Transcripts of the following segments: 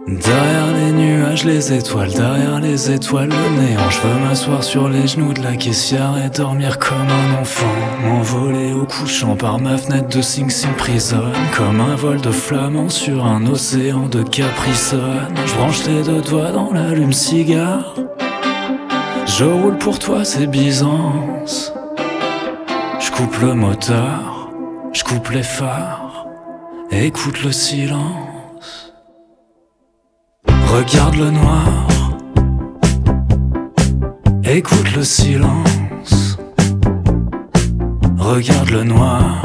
Derrière les nuages, les étoiles, derrière les étoiles, le néant. Je veux m'asseoir sur les genoux de la caissière et dormir comme un enfant. M'envoler au couchant par ma fenêtre de Sing Sing Prison. Comme un vol de flamand sur un océan de Capri-Sun. Je branche les deux doigts dans l'allume-cigare. Je roule pour toi, c'est Byzance. Je coupe le moteur, je coupe les phares. Écoute le silence. Regarde le noir, écoute le silence. Regarde le noir,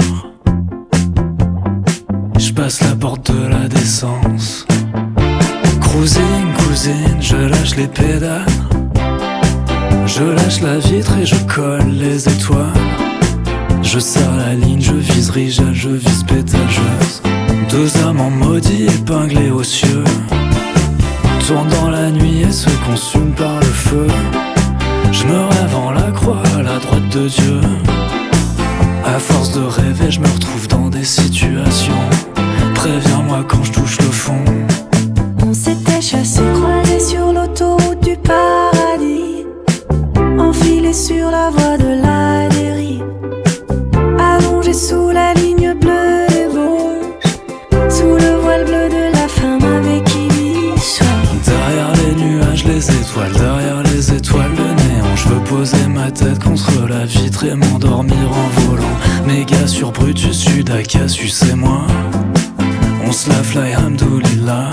je passe la porte de la décence. Cruising, cousine, je lâche les pédales. Je lâche la vitre et je colle les étoiles. Je serre la ligne, je vise Rigel, je vise pétageuse. Deux amants maudits épinglés aux cieux tourne dans la nuit et se consume par le feu. Je me rêve en la croix à la droite de Dieu. À force de rêver, je me retrouve dans des situations. Préviens-moi quand je touche le fond. On s'était chassé, croisé sur l'autoroute du paradis, enfilé sur la voie de la dérive, allongé sous la ligne bleue des Vosges, sous le voile bleu de la femme avec Ibis. Derrière les nuages, les étoiles, derrière les étoiles, le néant. Je veux poser ma tête contre la vitre et m'endormir en volant. Méga sur Brutus, Sudaka, sucez-moi. On se la fly, hamdoulillah.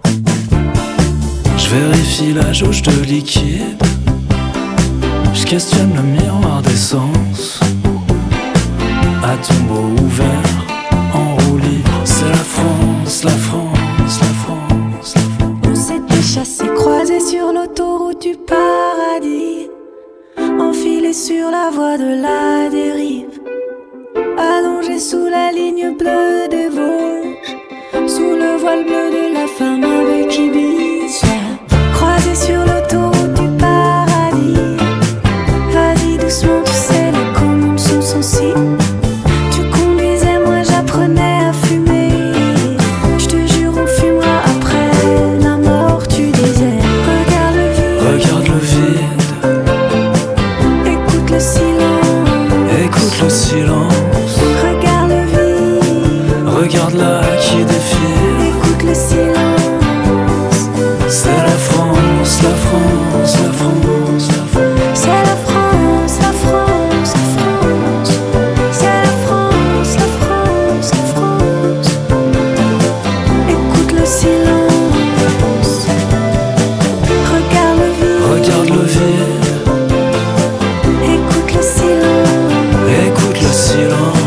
Je vérifie la jauge de liquide. Je questionne le miroir d'essence. À tombeau ouvert, en roue libre. C'est la France, la France, la France, la France. On s'était chassé, croisé sur l'autoroute du paradis, enfilé sur la voie de la dérive, allongé sous la ligne bleue des Vosges, sous le voile bleu de la femme avec Ibis. Croisé sur l'autoroute du paradis, vas-y doucement, tu sais, les commandes sont sensibles. Tu conduisais, moi j'apprenais à fumer. Je te jure, on fumera après la mort, tu disais. Regarde le vide, Regarde le vide, écoute le silence. écoute le silence. Regarde le vide, Regarde là qui défile. écoute le silence. C'est la France, la France, la France, la France. C'est la France, la France, la France. C'est la France, la France, la France. Écoute le silence. Regarde le vide, Regarde le vide, écoute le silence. écoute le silence.